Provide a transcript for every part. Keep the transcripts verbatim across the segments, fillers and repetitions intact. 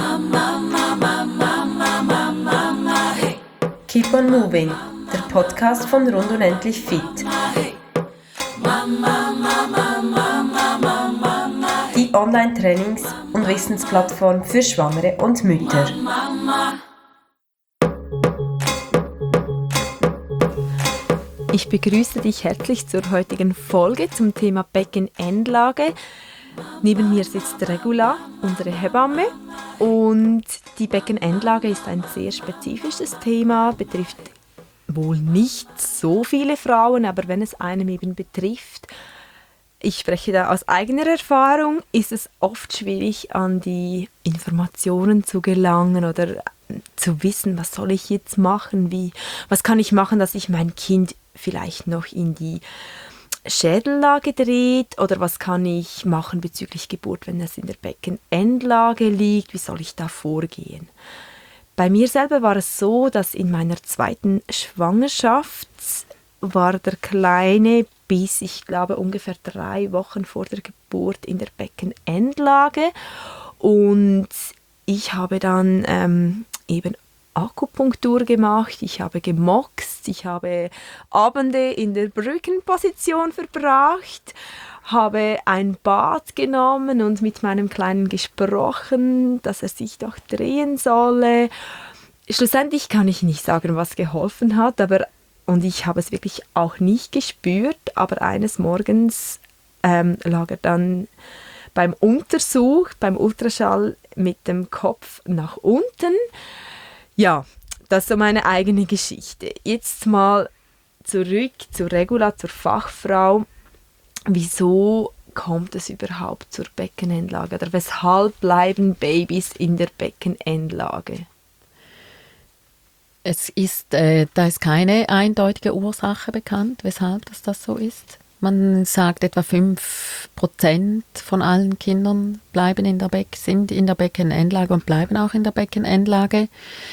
Keep on Moving, der Podcast von Rund und Endlich Fit. Die Online-Trainings- und Wissensplattform für Schwangere und Mütter. Ich begrüße dich herzlich zur heutigen Folge zum Thema Beckenendlage. Neben mir sitzt Regula, unsere Hebamme, und die Beckenendlage ist ein sehr spezifisches Thema, betrifft wohl nicht so viele Frauen, aber wenn es einem eben betrifft, ich spreche da aus eigener Erfahrung, ist es oft schwierig, an die Informationen zu gelangen oder zu wissen, was soll ich jetzt machen, wie, was kann ich machen, dass ich mein Kind vielleicht noch in die Schädellage dreht, oder was kann ich machen bezüglich Geburt, wenn es in der Beckenendlage liegt, wie soll ich da vorgehen? Bei mir selber war es so, dass in meiner zweiten Schwangerschaft war der Kleine bis, ich glaube, ungefähr drei Wochen vor der Geburt in der Beckenendlage, und ich habe dann ähm, eben Akupunktur gemacht, ich habe gemoxt, ich habe Abende in der Brückenposition verbracht, habe ein Bad genommen und mit meinem Kleinen gesprochen, dass er sich doch drehen solle. Schlussendlich kann ich nicht sagen, was geholfen hat, aber, und ich habe es wirklich auch nicht gespürt, aber eines Morgens ähm, lag er dann beim Untersuch, beim Ultraschall mit dem Kopf nach unten. Ja, das ist so meine eigene Geschichte. Jetzt mal zurück zur Regula, zur Fachfrau. Wieso kommt es überhaupt zur Beckenendlage? Oder weshalb bleiben Babys in der Beckenendlage? Es ist, äh, da ist keine eindeutige Ursache bekannt, weshalb das, das so ist. Man sagt, etwa fünf Prozent von allen Kindern bleiben in der Beck- sind in der Beckenendlage und bleiben auch in der Beckenendlage.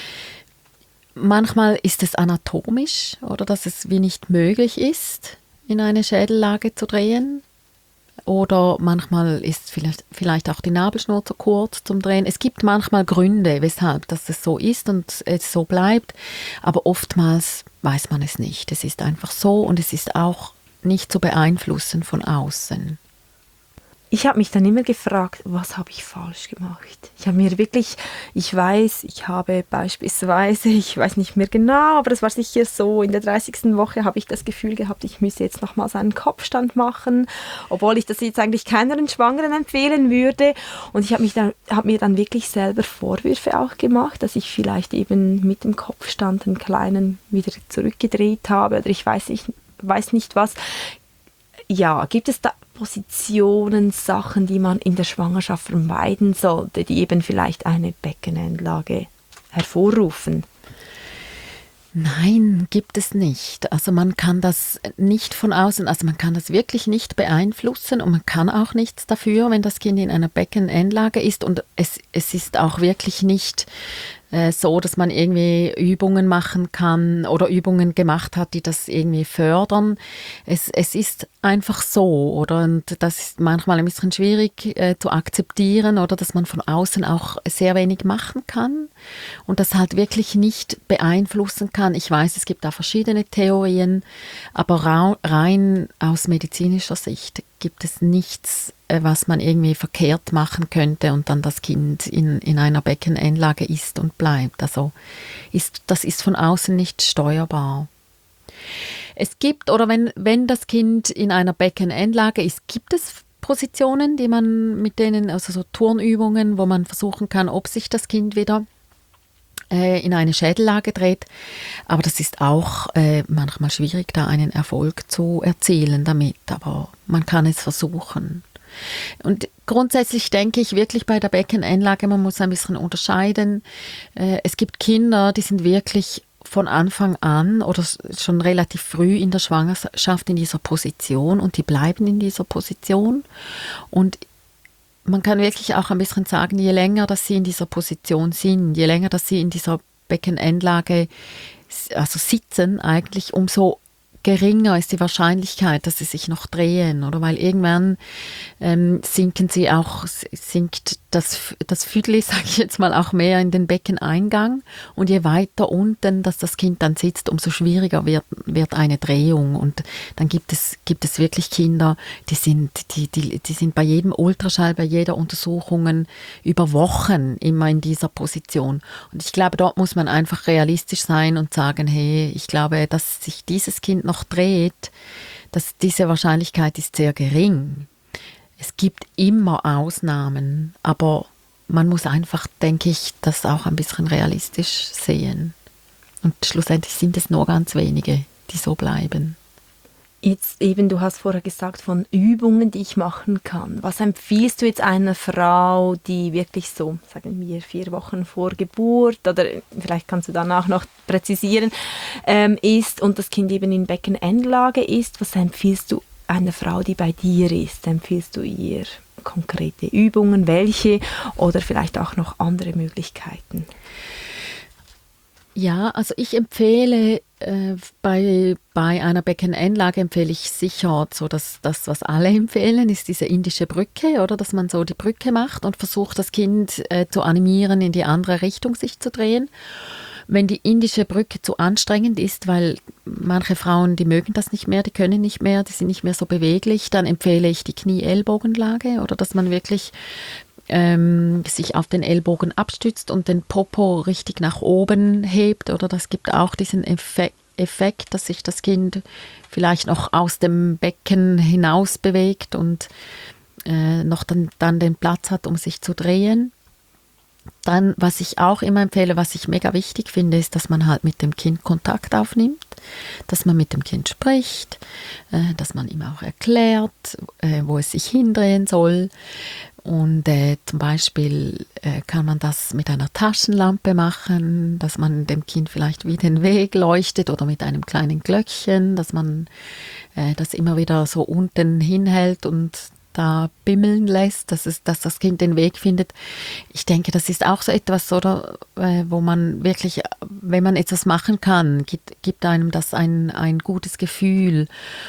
Manchmal ist es anatomisch oder dass es wie nicht möglich ist, in eine Schädellage zu drehen. Oder manchmal ist vielleicht, vielleicht auch die Nabelschnur zu kurz zum Drehen. Es gibt manchmal Gründe, weshalb das so ist und es so bleibt. Aber oftmals weiß man es nicht. Es ist einfach so, und es ist auch nicht zu beeinflussen von außen. Ich habe mich dann immer gefragt, was habe ich falsch gemacht? Ich habe mir wirklich, ich weiß, ich habe beispielsweise, ich weiß nicht mehr genau, aber es war sicher so, in der dreißigsten Woche habe ich das Gefühl gehabt, ich müsse jetzt nochmals einen Kopfstand machen, obwohl ich das jetzt eigentlich keiner Schwangeren empfehlen würde. Und ich habe mich dann, habe mir dann wirklich selber Vorwürfe auch gemacht, dass ich vielleicht eben mit dem Kopfstand den Kleinen wieder zurückgedreht habe, oder ich weiß nicht, weiß nicht was. Ja, gibt es da Positionen, Sachen, die man in der Schwangerschaft vermeiden sollte, die eben vielleicht eine Beckenendlage hervorrufen? Nein, gibt es nicht. Also man kann das nicht von außen, also man kann das wirklich nicht beeinflussen, und man kann auch nichts dafür, wenn das Kind in einer Beckenendlage ist, und es, es ist auch wirklich nicht äh, so, dass man irgendwie Übungen machen kann oder Übungen gemacht hat, die das irgendwie fördern. Es, es ist einfach so, oder? Und das ist manchmal ein bisschen schwierig äh, zu akzeptieren, oder dass man von außen auch sehr wenig machen kann und das halt wirklich nicht beeinflussen kann. Ich weiß, es gibt da verschiedene Theorien, aber ra- rein aus medizinischer Sicht gibt es nichts, was man irgendwie verkehrt machen könnte und dann das Kind in, in einer Beckenendlage ist und bleibt. Also ist, das ist von außen nicht steuerbar. Es gibt, oder wenn, wenn das Kind in einer Beckenendlage ist, gibt es Positionen, die man mit denen, also so Turnübungen, wo man versuchen kann, ob sich das Kind wieder äh, in eine Schädellage dreht. Aber das ist auch äh, manchmal schwierig, da einen Erfolg zu erzielen damit. Aber man kann es versuchen. Und grundsätzlich denke ich wirklich bei der Beckenendlage, man muss ein bisschen unterscheiden. Äh, es gibt Kinder, die sind wirklich von Anfang an oder schon relativ früh in der Schwangerschaft in dieser Position, und die bleiben in dieser Position. Und man kann wirklich auch ein bisschen sagen, je länger, dass sie in dieser Position sind, je länger, dass sie in dieser Beckenendlage also sitzen, eigentlich umso geringer ist die Wahrscheinlichkeit, dass sie sich noch drehen, oder? Weil irgendwann ähm, sinken sie auch, sinkt das, das Füdli, sage ich jetzt mal, auch mehr in den Beckeneingang. Und je weiter unten, dass das Kind dann sitzt, umso schwieriger wird, wird eine Drehung. Und dann gibt es, gibt es wirklich Kinder, die sind, die, die, die sind bei jedem Ultraschall, bei jeder Untersuchung über Wochen immer in dieser Position. Und ich glaube, dort muss man einfach realistisch sein und sagen, hey, ich glaube, dass sich dieses Kind noch dreht, dass diese Wahrscheinlichkeit ist sehr gering. Es gibt immer Ausnahmen, aber man muss einfach, denke ich, das auch ein bisschen realistisch sehen. Und schlussendlich sind es nur ganz wenige, die so bleiben. Jetzt eben, du hast vorher gesagt von Übungen, die ich machen kann. Was empfiehlst du jetzt einer Frau, die wirklich so, sagen wir, vier Wochen vor Geburt, oder vielleicht kannst du danach noch präzisieren, ähm, ist und das Kind eben in Beckenendlage ist? Was empfiehlst du einer Frau, die bei dir ist? Empfiehlst du ihr konkrete Übungen, welche, oder vielleicht auch noch andere Möglichkeiten? Ja, also ich empfehle äh, bei, bei einer Beckenendlage empfehle ich sicher so, dass das, was alle empfehlen, ist diese indische Brücke, oder dass man so die Brücke macht und versucht, das Kind äh, zu animieren, in die andere Richtung sich zu drehen. Wenn die indische Brücke zu anstrengend ist, weil manche Frauen, die mögen das nicht mehr, die können nicht mehr, die sind nicht mehr so beweglich, dann empfehle ich die Knie-Ellbogenlage, oder dass man wirklich ähm, sich auf den Ellbogen abstützt und den Popo richtig nach oben hebt, oder das gibt auch diesen Effekt, Effekt, dass sich das Kind vielleicht noch aus dem Becken hinaus bewegt und äh, noch dann, dann den Platz hat, um sich zu drehen. Dann, was ich auch immer empfehle, was ich mega wichtig finde, ist, dass man halt mit dem Kind Kontakt aufnimmt, dass man mit dem Kind spricht, äh, dass man ihm auch erklärt, äh, wo es sich hindrehen soll. Und äh, zum Beispiel äh, kann man das mit einer Taschenlampe machen, dass man dem Kind vielleicht wie den Weg leuchtet, oder mit einem kleinen Glöckchen, dass man äh, das immer wieder so unten hinhält und da bimmeln lässt, dass, es, dass das Kind den Weg findet. Ich denke, das ist auch so etwas, oder, äh, wo man wirklich, wenn man etwas machen kann, gibt, gibt einem das ein, ein gutes Gefühl.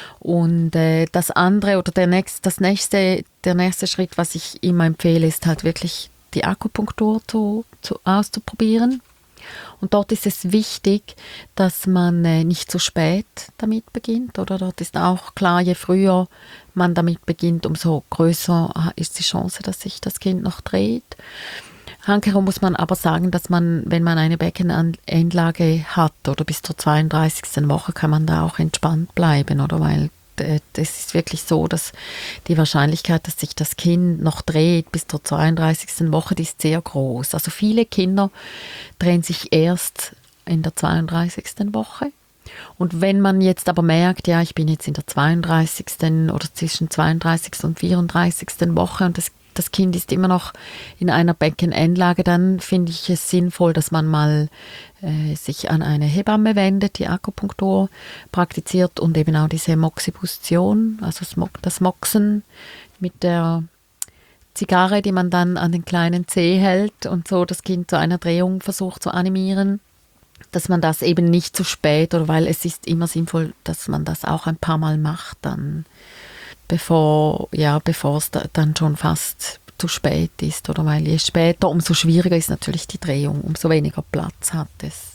Und äh, das andere oder der nächste, das nächste, der nächste Schritt, was ich immer empfehle, ist halt wirklich die Akupunktur zu, zu, auszuprobieren. Und dort ist es wichtig, dass man äh, nicht zu spät damit beginnt. Oder dort ist auch klar, je früher man damit beginnt, umso größer ist die Chance, dass sich das Kind noch dreht. Hankerum muss man aber sagen, dass man, wenn man eine Beckenendlage hat oder bis zur zweiunddreißigsten Woche, kann man da auch entspannt bleiben, oder? Weil es ist wirklich so, dass die Wahrscheinlichkeit, dass sich das Kind noch dreht bis zur zweiunddreißigsten Woche, die ist sehr groß. Also viele Kinder drehen sich erst in der zweiunddreißigsten Woche. Und wenn man jetzt aber merkt, ja, ich bin jetzt in der zweiunddreißigsten oder zwischen zweiunddreißigsten und vierunddreißigsten Woche und das, das Kind ist immer noch in einer Beckenendlage, dann finde ich es sinnvoll, dass man mal äh, sich an eine Hebamme wendet, die Akupunktur praktiziert und eben auch diese Moxibustion, also das Moxen mit der Zigarre, die man dann an den kleinen Zeh hält und so das Kind zu einer Drehung versucht zu animieren. Dass man das eben nicht zu spät, oder weil es ist immer sinnvoll, dass man das auch ein paar Mal macht, dann bevor, ja, bevor es da, dann schon fast zu spät ist, oder weil je später, umso schwieriger ist natürlich die Drehung, umso weniger Platz hat es.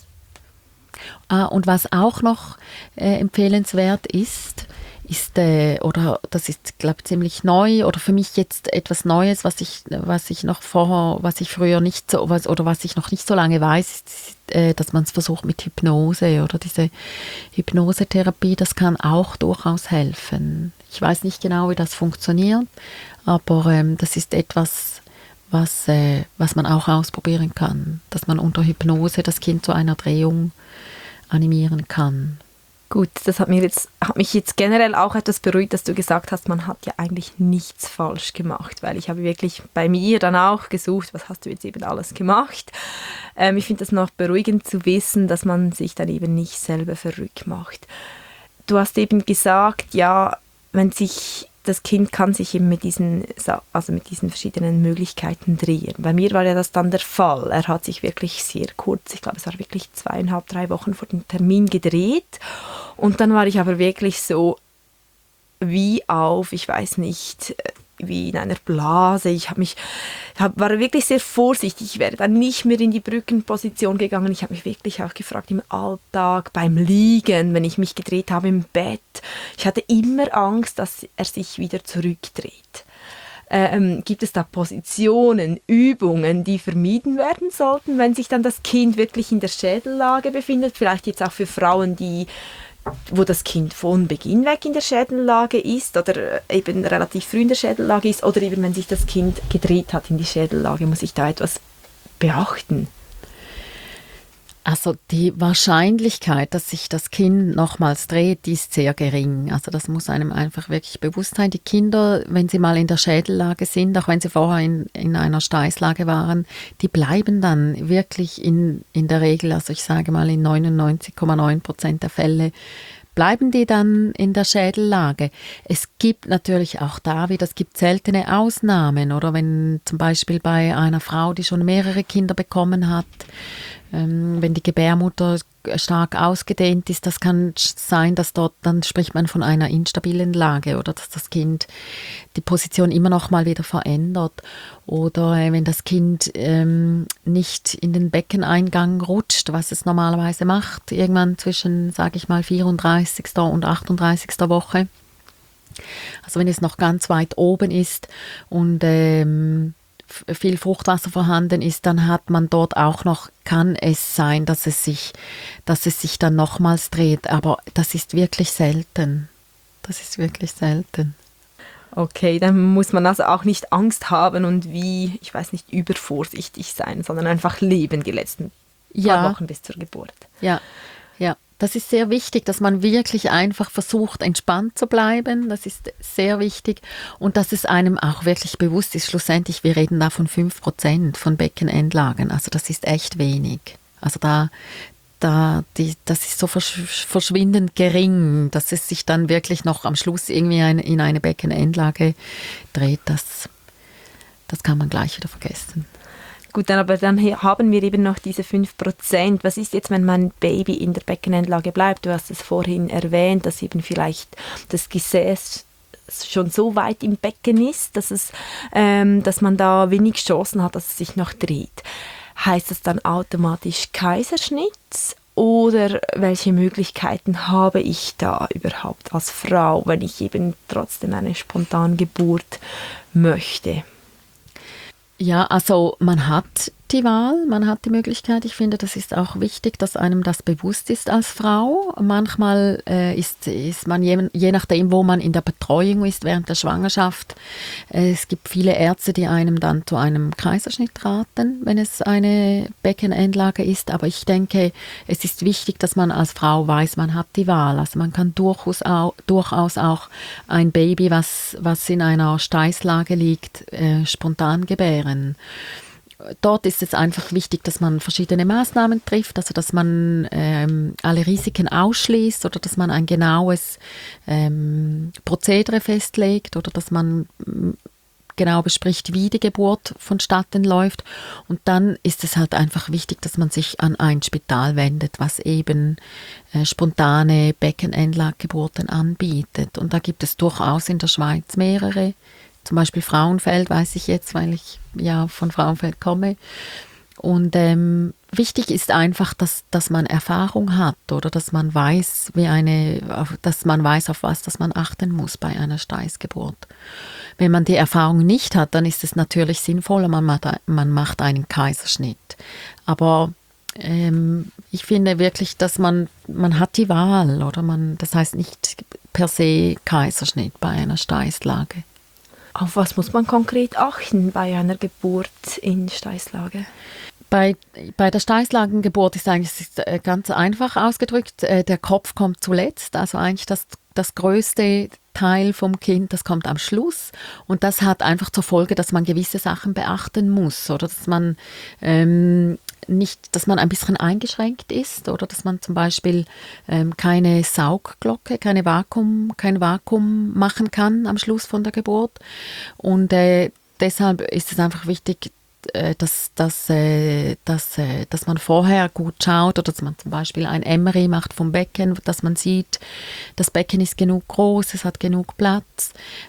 Ah, und was auch noch äh, empfehlenswert ist, ist, äh, oder das ist, glaube ich, ziemlich neu, oder für mich jetzt etwas Neues, was ich, was ich noch vorher, was ich früher nicht so, was, oder was ich noch nicht so lange weiß, ist, äh, dass man es versucht mit Hypnose, oder diese Hypnosetherapie, das kann auch durchaus helfen. Ich weiß nicht genau, wie das funktioniert, aber ähm, das ist etwas, was, äh, was man auch ausprobieren kann, dass man unter Hypnose das Kind zu einer Drehung animieren kann. Gut, das hat, mir jetzt, hat mich jetzt generell auch etwas beruhigt, dass du gesagt hast, man hat ja eigentlich nichts falsch gemacht, weil ich habe wirklich bei mir dann auch gesucht, was hast du jetzt eben alles gemacht. Ähm, ich finde das noch beruhigend zu wissen, dass man sich dann eben nicht selber verrückt macht. Du hast eben gesagt, ja, wenn sich das Kind kann sich eben mit diesen, also mit diesen verschiedenen Möglichkeiten drehen. Bei mir war ja das dann der Fall. Er hat sich wirklich sehr kurz, ich glaube, es war wirklich zweieinhalb, drei Wochen vor dem Termin gedreht. Und dann war ich aber wirklich so wie auf, ich weiß nicht, wie in einer Blase. Ich habe mich, hab, war wirklich sehr vorsichtig. Ich wäre dann nicht mehr in die Brückenposition gegangen. Ich habe mich wirklich auch gefragt im Alltag, beim Liegen, wenn ich mich gedreht habe im Bett. Ich hatte immer Angst, dass er sich wieder zurückdreht. Ähm, gibt es da Positionen, Übungen, die vermieden werden sollten, wenn sich dann das Kind wirklich in der Schädellage befindet? Vielleicht jetzt auch für Frauen, die, wo das Kind von Beginn weg in der Schädellage ist oder eben relativ früh in der Schädellage ist oder eben wenn sich das Kind gedreht hat in die Schädellage, muss ich da etwas beachten? Also die Wahrscheinlichkeit, dass sich das Kind nochmals dreht, die ist sehr gering. Also das muss einem einfach wirklich bewusst sein. Die Kinder, wenn sie mal in der Schädellage sind, auch wenn sie vorher in, in einer Steißlage waren, die bleiben dann wirklich in, in der Regel, also ich sage mal in neunundneunzig Komma neun Prozent der Fälle, bleiben die dann in der Schädellage. Es gibt natürlich auch da wieder, es gibt seltene Ausnahmen, oder wenn zum Beispiel bei einer Frau, die schon mehrere Kinder bekommen hat, ähm, wenn die Gebärmutter stark ausgedehnt ist, das kann sein, dass dort, dann spricht man von einer instabilen Lage oder dass das Kind die Position immer noch mal wieder verändert oder äh, wenn das Kind ähm, nicht in den Beckeneingang rutscht, was es normalerweise macht, irgendwann zwischen, sage ich mal, vierunddreißigster und achtunddreißigster Woche. Also wenn es noch ganz weit oben ist und ähm, viel Fruchtwasser vorhanden ist, dann hat man dort auch noch, kann es sein, dass es sich, dass es sich dann nochmals dreht. Aber das ist wirklich selten. Das ist wirklich selten. Okay, dann muss man also auch nicht Angst haben und wie, ich weiß nicht, übervorsichtig sein, sondern einfach leben die letzten ja. paar Wochen bis zur Geburt. Ja, ja. Das ist sehr wichtig, dass man wirklich einfach versucht, entspannt zu bleiben. Das ist sehr wichtig. Und dass es einem auch wirklich bewusst ist, schlussendlich, wir reden da von fünf Prozent von Beckenendlagen. Also das ist echt wenig. Also da, da die, das ist so versch- verschwindend gering, dass es sich dann wirklich noch am Schluss irgendwie ein, in eine Beckenendlage dreht. Das, das kann man gleich wieder vergessen. Gut, dann, aber dann haben wir eben noch diese fünf Prozent. Was ist jetzt, wenn mein Baby in der Beckenendlage bleibt? Du hast es vorhin erwähnt, dass eben vielleicht das Gesäß schon so weit im Becken ist, dass, es, ähm, dass man da wenig Chancen hat, dass es sich noch dreht. Heißt das dann automatisch Kaiserschnitt? Oder welche Möglichkeiten habe ich da überhaupt als Frau, wenn ich eben trotzdem eine Spontangeburt möchte? Ja, also man hat die Wahl, man hat die Möglichkeit. Ich finde, das ist auch wichtig, dass einem das bewusst ist als Frau. Manchmal äh, ist, ist man, je, je nachdem, wo man in der Betreuung ist während der Schwangerschaft, äh, es gibt viele Ärzte, die einem dann zu einem Kaiserschnitt raten, wenn es eine Beckenendlage ist. Aber ich denke, es ist wichtig, dass man als Frau weiß, man hat die Wahl. Also man kann durchaus auch, durchaus auch ein Baby, was, was in einer Steißlage liegt, äh, spontan gebären. Dort ist es einfach wichtig, dass man verschiedene Maßnahmen trifft, also dass man ähm, alle Risiken ausschließt oder dass man ein genaues ähm, Prozedere festlegt oder dass man m, genau bespricht, wie die Geburt vonstatten läuft. Und dann ist es halt einfach wichtig, dass man sich an ein Spital wendet, was eben äh, spontane Beckenendlaggeburten anbietet. Und da gibt es durchaus in der Schweiz mehrere. Zum Beispiel Frauenfeld, weiß ich jetzt, weil ich ja von Frauenfeld komme. Und ähm, wichtig ist einfach, dass, dass man Erfahrung hat oder dass man weiß, wie eine, dass man weiß, auf was dass man achten muss bei einer Steißgeburt. Wenn man die Erfahrung nicht hat, dann ist es natürlich sinnvoller, man macht, man macht einen Kaiserschnitt. Aber ähm, ich finde wirklich, dass man, man hat die Wahl, oder man, das heißt nicht per se Kaiserschnitt bei einer Steißlage. Auf was muss man konkret achten bei einer Geburt in Steißlage? Bei, bei der Steißlagengeburt ist eigentlich ganz einfach ausgedrückt, der Kopf kommt zuletzt, also eigentlich das, das größte Teil vom Kind, das kommt am Schluss und das hat einfach zur Folge, dass man gewisse Sachen beachten muss oder dass man ähm, nicht, dass man ein bisschen eingeschränkt ist oder dass man zum Beispiel ähm, keine Saugglocke, keine Vakuum, kein Vakuum machen kann am Schluss von der Geburt. Und äh, deshalb ist es einfach wichtig, äh, dass, dass, äh, dass, äh, dass man vorher gut schaut oder dass man zum Beispiel ein M R I macht vom Becken, dass man sieht, das Becken ist genug groß, es hat genug Platz.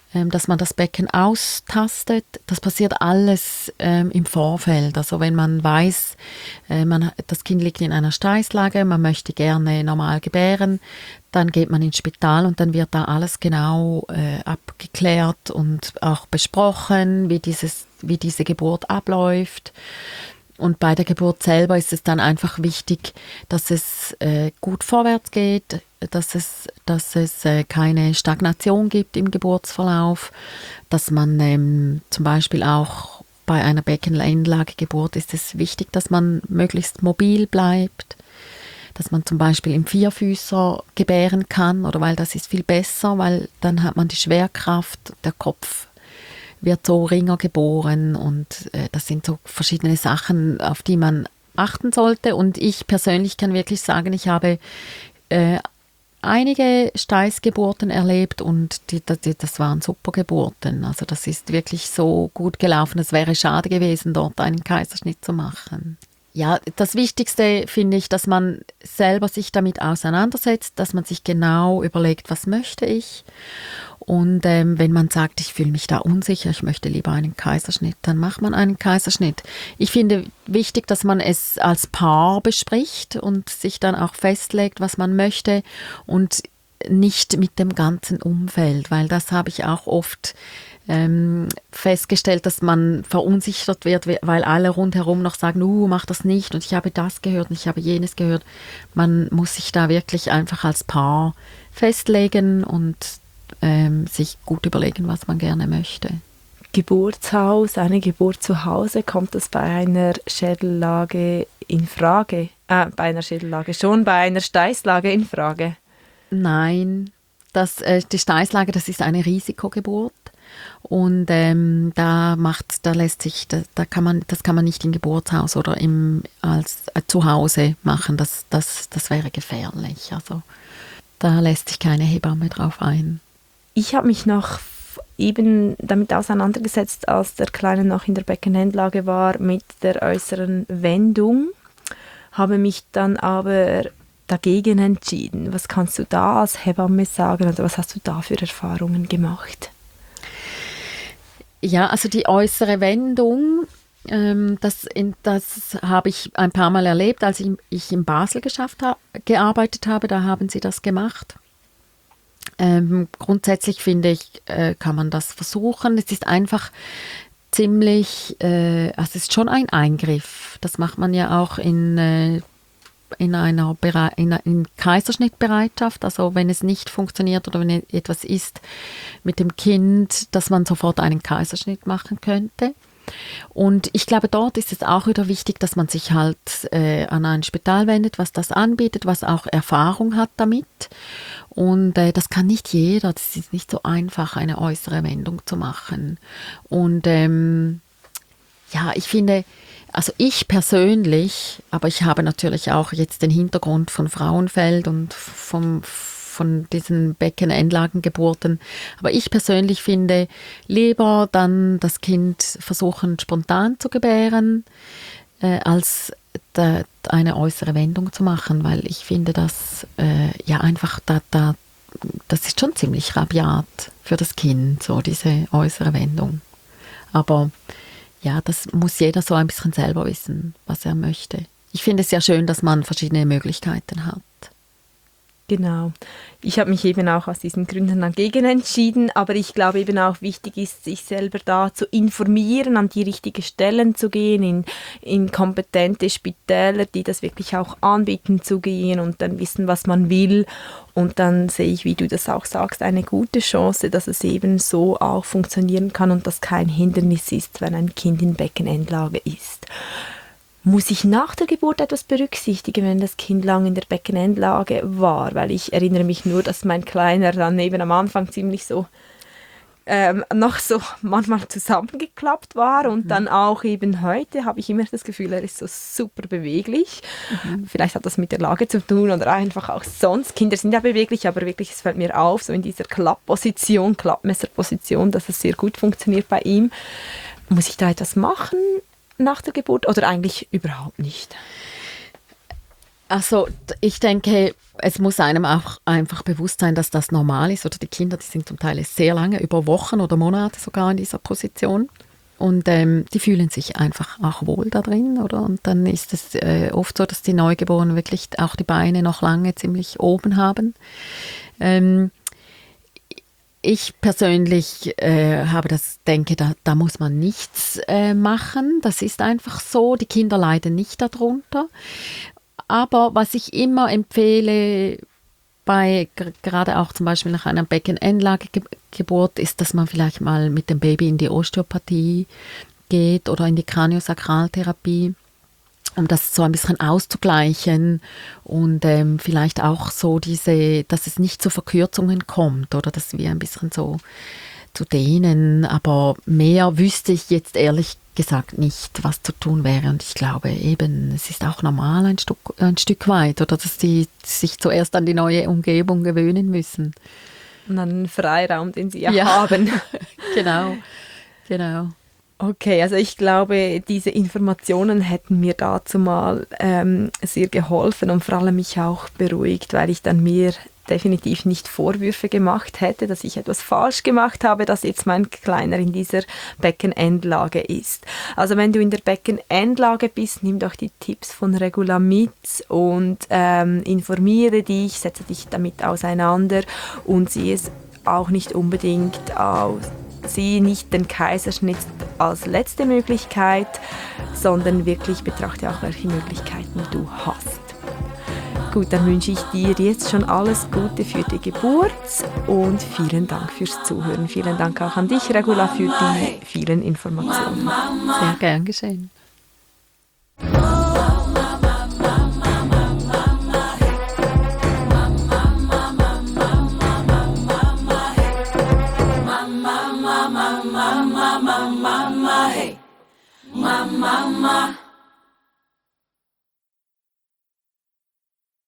ähm, dass man das Becken austastet. Das passiert alles ähm, im Vorfeld. Also wenn man weiß, äh, man, das Kind liegt in einer Steißlage, man möchte gerne normal gebären, dann geht man ins Spital und dann wird da alles genau äh, abgeklärt und auch besprochen, wie, dieses, wie diese Geburt abläuft. Und bei der Geburt selber ist es dann einfach wichtig, dass es äh, gut vorwärts geht, dass es, dass es äh, keine Stagnation gibt im Geburtsverlauf, dass man ähm, zum Beispiel auch bei einer Beckenendlagegeburt ist es wichtig, dass man möglichst mobil bleibt, dass man zum Beispiel im Vierfüßer gebären kann, oder weil das ist viel besser, weil dann hat man die Schwerkraft, der Kopf wird so ringer geboren und äh, das sind so verschiedene Sachen, auf die man achten sollte. Und ich persönlich kann wirklich sagen, ich habe äh, einige Steißgeburten erlebt und die, die, das waren super Geburten. Also das ist wirklich so gut gelaufen. Es wäre schade gewesen, dort einen Kaiserschnitt zu machen. Ja, das Wichtigste finde ich, dass man selber sich damit auseinandersetzt, dass man sich genau überlegt, was möchte ich. Und ähm, wenn man sagt, ich fühle mich da unsicher, ich möchte lieber einen Kaiserschnitt, dann macht man einen Kaiserschnitt. Ich finde wichtig, dass man es als Paar bespricht und sich dann auch festlegt, was man möchte und nicht mit dem ganzen Umfeld, weil das habe ich auch oft ähm, festgestellt, dass man verunsichert wird, weil alle rundherum noch sagen, uh, mach das nicht und ich habe das gehört und ich habe jenes gehört. Man muss sich da wirklich einfach als Paar festlegen und ähm, sich gut überlegen, was man gerne möchte. Geburtshaus, eine Geburt zu Hause, kommt das bei einer Schädellage in Frage? Äh, bei einer Schädellage schon, bei einer Steißlage in Frage? Nein, das, äh, die Steißlage, das ist eine Risikogeburt und ähm, da macht, da lässt sich, da, da kann man, das kann man nicht im Geburtshaus oder im als äh, zu Hause machen. Das, das, das wäre gefährlich. Also da lässt sich keine Hebamme drauf ein. Ich habe mich noch eben damit auseinandergesetzt, als der Kleine noch in der Beckenendlage war, mit der äußeren Wendung, habe mich dann aber dagegen entschieden. Was kannst du da als Hebamme sagen oder was hast du da für Erfahrungen gemacht? Ja, also die äußere Wendung, ähm, das, in, das habe ich ein paar Mal erlebt, als ich, ich in Basel geschafft ha- gearbeitet habe, da haben sie das gemacht. Ähm, grundsätzlich finde ich, äh, kann man das versuchen. Es ist einfach ziemlich, äh, also es ist schon ein Eingriff. Das macht man ja auch in äh, in einer Bere- in, in Kaiserschnittbereitschaft, also wenn es nicht funktioniert oder wenn etwas ist mit dem Kind, dass man sofort einen Kaiserschnitt machen könnte. Und ich glaube, dort ist es auch wieder wichtig, dass man sich halt äh, an ein Spital wendet, was das anbietet, was auch Erfahrung hat damit. Und äh, das kann nicht jeder, das ist nicht so einfach, eine äußere Wendung zu machen. Und ähm, ja, ich finde, also ich persönlich, aber ich habe natürlich auch jetzt den Hintergrund von Frauenfeld und vom, von diesen Beckenendlagengeburten, aber ich persönlich finde, lieber dann das Kind versuchen spontan zu gebären, äh, als da, eine äußere Wendung zu machen, weil ich finde, dass äh, ja einfach da, da, das ist schon ziemlich rabiat für das Kind, so diese äußere Wendung. Aber ja, das muss jeder so ein bisschen selber wissen, was er möchte. Ich finde es sehr schön, dass man verschiedene Möglichkeiten hat. Genau. Ich habe mich eben auch aus diesen Gründen dagegen entschieden, aber ich glaube eben auch wichtig ist, sich selber da zu informieren, an die richtigen Stellen zu gehen, in, in kompetente Spitäler, die das wirklich auch anbieten, zu gehen und dann wissen, was man will. Und dann sehe ich, wie du das auch sagst, eine gute Chance, dass es eben so auch funktionieren kann und das kein Hindernis ist, wenn ein Kind in Beckenendlage ist. Muss ich nach der Geburt etwas berücksichtigen, wenn das Kind lang in der Beckenendlage war? Weil ich erinnere mich nur, dass mein Kleiner dann eben am Anfang ziemlich so ähm, noch so manchmal zusammengeklappt war und mhm. dann auch eben heute habe ich immer das Gefühl, er ist so super beweglich. Mhm. Vielleicht hat das mit der Lage zu tun oder einfach auch sonst. Kinder sind ja beweglich, aber wirklich, es fällt mir auf, so in dieser Klappposition, Klappmesserposition, dass es sehr gut funktioniert bei ihm. Muss ich da etwas machen nach der Geburt oder eigentlich überhaupt nicht? Also ich denke, es muss einem auch einfach bewusst sein, dass das normal ist. Oder die Kinder, die sind zum Teil sehr lange, über Wochen oder Monate sogar in dieser Position. Und ähm, die fühlen sich einfach auch wohl da drin, oder? Und dann ist es äh, oft so, dass die Neugeborenen wirklich auch die Beine noch lange ziemlich oben haben. Ähm, ich persönlich äh, habe das, denke, da, da muss man nichts äh, machen. Das ist einfach so. Die Kinder leiden nicht darunter. Aber was ich immer empfehle, bei, gerade auch zum Beispiel nach einer Beckenendlagegeburt, ist, dass man vielleicht mal mit dem Baby in die Osteopathie geht oder in die Kraniosakraltherapie, um das so ein bisschen auszugleichen und ähm, vielleicht auch so diese, dass es nicht zu Verkürzungen kommt oder dass wir ein bisschen so zu dehnen, aber mehr wüsste ich jetzt ehrlich gesagt nicht, was zu tun wäre. Und ich glaube eben, es ist auch normal ein Stück, ein Stück weit, oder dass die sich zuerst an die neue Umgebung gewöhnen müssen. Und an den Freiraum, den sie ja, ja. haben. Genau, genau. Okay, also ich glaube, diese Informationen hätten mir dazu mal ähm, sehr geholfen und vor allem mich auch beruhigt, weil ich dann mir definitiv nicht Vorwürfe gemacht hätte, dass ich etwas falsch gemacht habe, dass jetzt mein Kleiner in dieser Beckenendlage ist. Also wenn du in der Beckenendlage bist, nimm doch die Tipps von Regula mit und ähm, informiere dich, setze dich damit auseinander und sieh es auch nicht unbedingt aus. Sieh nicht den Kaiserschnitt als letzte Möglichkeit, sondern wirklich betrachte auch, welche Möglichkeiten du hast. Gut, dann wünsche ich dir jetzt schon alles Gute für die Geburt und vielen Dank fürs Zuhören. Vielen Dank auch an dich, Regula, für die vielen Informationen. Sehr gern geschehen.